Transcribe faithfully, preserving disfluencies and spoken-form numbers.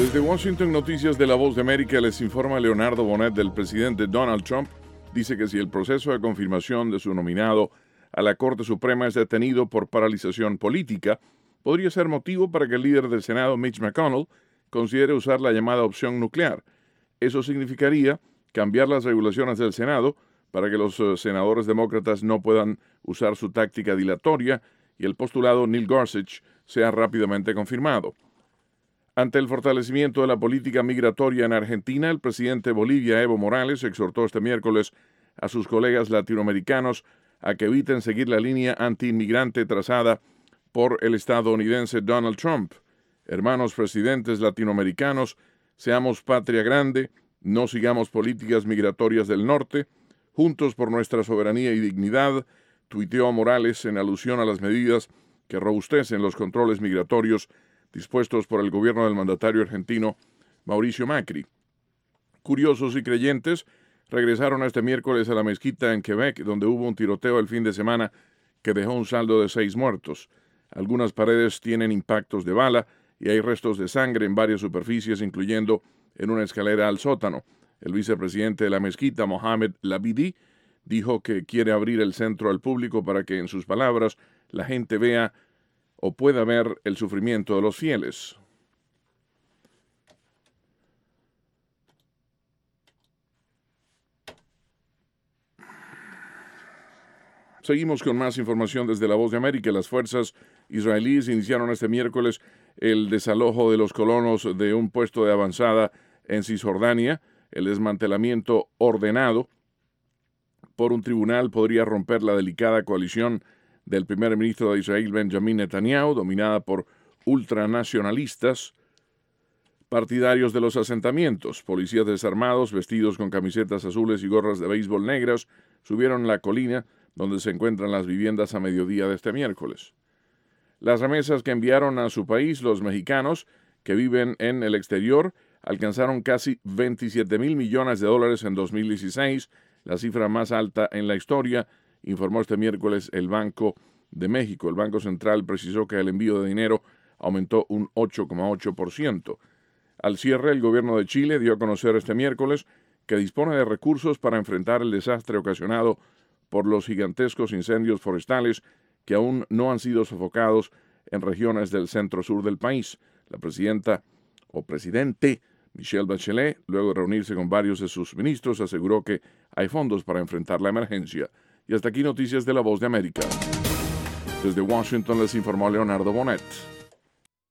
Desde Washington, Noticias de la Voz de América, les informa Leonardo Bonet del presidente Donald Trump. Dice que si el proceso de confirmación de su nominado a la Corte Suprema es detenido por paralización política, podría ser motivo para que el líder del Senado, Mitch McConnell, considere usar la llamada opción nuclear. Eso significaría cambiar las regulaciones del Senado para que los uh, senadores demócratas no puedan usar su táctica dilatoria y el postulado Neil Gorsuch sea rápidamente confirmado. Ante el fortalecimiento de la política migratoria en Argentina, el presidente de Bolivia, Evo Morales, exhortó este miércoles a sus colegas latinoamericanos a que eviten seguir la línea anti-inmigrante trazada por el estadounidense Donald Trump. Hermanos presidentes latinoamericanos, seamos patria grande, no sigamos políticas migratorias del norte, juntos por nuestra soberanía y dignidad, tuiteó Morales en alusión a las medidas que robustecen los controles migratorios dispuestos por el gobierno del mandatario argentino Mauricio Macri. Curiosos y creyentes regresaron este miércoles a la mezquita en Quebec, donde hubo un tiroteo el fin de semana que dejó un saldo de seis muertos. Algunas paredes tienen impactos de bala y hay restos de sangre en varias superficies, incluyendo en una escalera al sótano. El vicepresidente de la mezquita, Mohamed Labidi, dijo que quiere abrir el centro al público para que, en sus palabras, la gente vea o pueda ver el sufrimiento de los fieles. Seguimos con más información desde La Voz de América. Las fuerzas israelíes iniciaron este miércoles el desalojo de los colonos de un puesto de avanzada en Cisjordania. El desmantelamiento ordenado por un tribunal podría romper la delicada coalición del primer ministro de Israel, Benjamin Netanyahu, dominada por ultranacionalistas partidarios de los asentamientos. Policías desarmados, vestidos con camisetas azules y gorras de béisbol negras, subieron la colina donde se encuentran las viviendas a mediodía de este miércoles. Las remesas que enviaron a su país los mexicanos que viven en el exterior alcanzaron casi veintisiete mil millones de dólares en dos mil dieciséis, la cifra más alta en la historia, informó este miércoles el Banco de México. El Banco Central precisó que el envío de dinero aumentó un ocho coma ocho por ciento. Al cierre, el gobierno de Chile dio a conocer este miércoles que dispone de recursos para enfrentar el desastre ocasionado por los gigantescos incendios forestales que aún no han sido sofocados en regiones del centro-sur del país. La presidenta o presidente Michelle Bachelet, luego de reunirse con varios de sus ministros, aseguró que hay fondos para enfrentar la emergencia. Y hasta aquí noticias de La Voz de América. Desde Washington les informó Leonardo Bonet.